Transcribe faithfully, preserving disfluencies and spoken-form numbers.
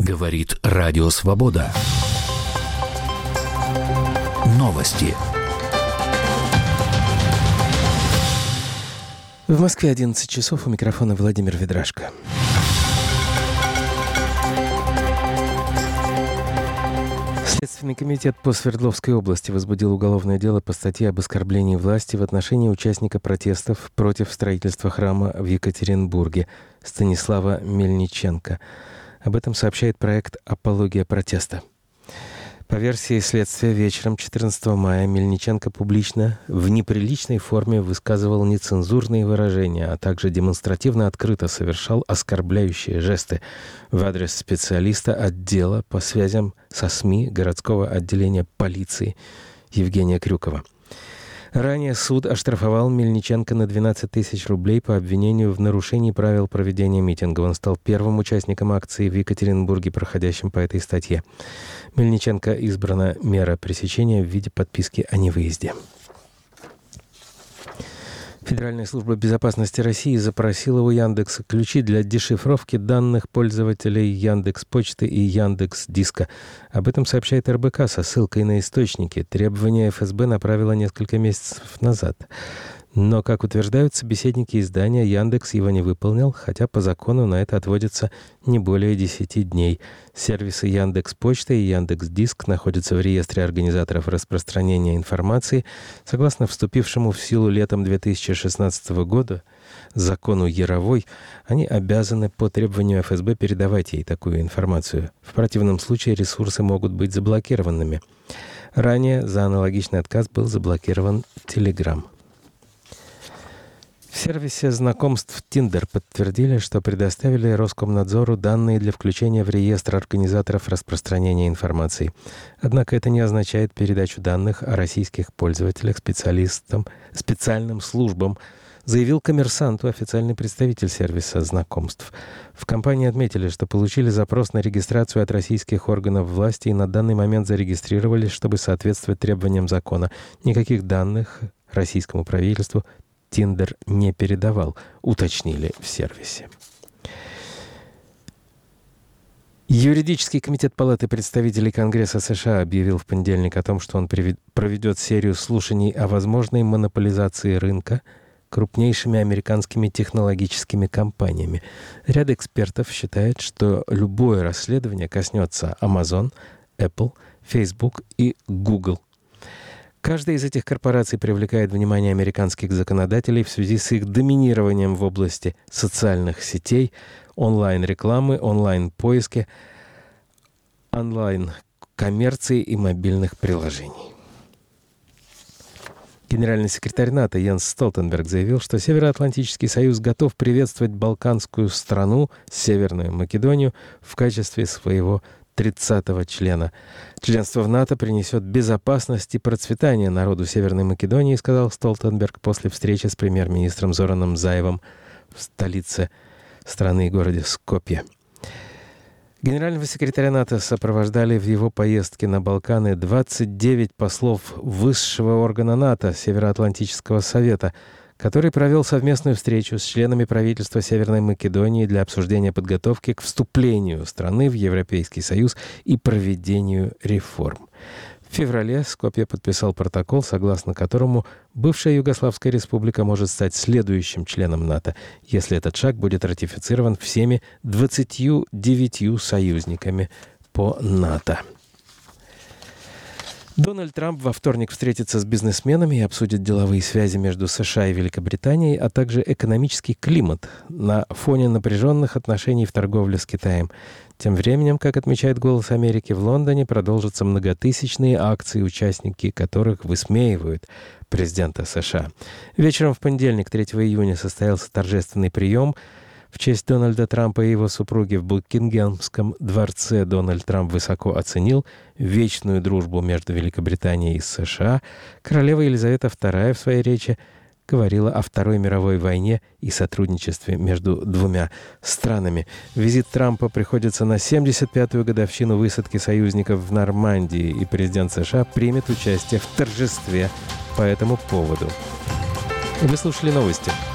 Говорит Радио Свобода. Новости. В Москве одиннадцать часов, у микрофона Владимир Ведрашко. Следственный комитет по Свердловской области возбудил уголовное дело по статье об оскорблении власти в отношении участника протестов против строительства храма в Екатеринбурге Станислава Мельниченко. Об этом сообщает проект «Апология протеста». По версии следствия, вечером четырнадцатого мая Мельниченко публично в неприличной форме высказывал нецензурные выражения, а также демонстративно открыто совершал оскорбляющие жесты в адрес специалиста отдела по связям со СМИ городского отделения полиции Евгения Крюкова. Ранее суд оштрафовал Мельниченко на двенадцать тысяч рублей по обвинению в нарушении правил проведения митинга. Он стал первым участником акции в Екатеринбурге, проходящим по этой статье. Мельниченко избрана мера пресечения в виде подписки о невыезде. Федеральная служба безопасности России запросила у Яндекса ключи для дешифровки данных пользователей Яндекс.Почты и Яндекс.Диска. Об этом сообщает эр бэ ка со ссылкой на источники. Требования эф эс бэ направила несколько месяцев назад. Но, как утверждают собеседники издания, Яндекс его не выполнил, хотя по закону на это отводится не более десяти дней. Сервисы Яндекс.Почта и Яндекс.Диск находятся в реестре организаторов распространения информации. Согласно вступившему в силу летом две тысячи шестнадцатого года закону Яровой, они обязаны по требованию эф эс бэ передавать ей такую информацию. В противном случае ресурсы могут быть заблокированными. Ранее за аналогичный отказ был заблокирован Telegram. В сервисе знакомств Tinder подтвердили, что предоставили Роскомнадзору данные для включения в реестр организаторов распространения информации. Однако это не означает передачу данных о российских пользователях специалистам, специальным службам, заявил «Коммерсанту» официальный представитель сервиса знакомств. В компании отметили, что получили запрос на регистрацию от российских органов власти и на данный момент зарегистрировались, чтобы соответствовать требованиям закона. Никаких данных российскому правительству Tinder не передавал, уточнили в сервисе. Юридический комитет Палаты представителей Конгресса США объявил в понедельник о том, что он проведет серию слушаний о возможной монополизации рынка крупнейшими американскими технологическими компаниями. Ряд экспертов считает, что любое расследование коснется Amazon, Apple, Facebook и Google. Каждая из этих корпораций привлекает внимание американских законодателей в связи с их доминированием в области социальных сетей, онлайн-рекламы, онлайн-поиска, онлайн-коммерции и мобильных приложений. Генеральный секретарь НАТО Йенс Столтенберг заявил, что Североатлантический союз готов приветствовать балканскую страну, Северную Македонию, в качестве своего тридцатого члена. Членство в НАТО принесет безопасность и процветание народу Северной Македонии, сказал Столтенберг после встречи с премьер-министром Зораном Заевом в столице страны и городе Скопье. Генерального секретаря НАТО сопровождали в его поездке на Балканы двадцать девять послов высшего органа НАТО, Североатлантического совета, который провел совместную встречу с членами правительства Северной Македонии для обсуждения подготовки к вступлению страны в Европейский Союз и проведению реформ. В феврале Скопье подписал протокол, согласно которому бывшая Югославская республика может стать следующим членом НАТО, если этот шаг будет ратифицирован всеми двадцатью девятью союзниками по НАТО. Дональд Трамп во вторник встретится с бизнесменами и обсудит деловые связи между США и Великобританией, а также экономический климат на фоне напряженных отношений в торговле с Китаем. Тем временем, как отмечает «Голос Америки», в Лондоне продолжатся многотысячные акции, участники которых высмеивают президента США. Вечером в понедельник, третьего июня, состоялся торжественный прием в честь Дональда Трампа и его супруги в Букингемском дворце. Дональд Трамп высоко оценил вечную дружбу между Великобританией и США. Королева Елизавета вторая в своей речи говорила о Второй мировой войне и сотрудничестве между двумя странами. Визит Трампа приходится на семьдесят пятую годовщину высадки союзников в Нормандии, и президент США примет участие в торжестве по этому поводу. Вы слушали новости.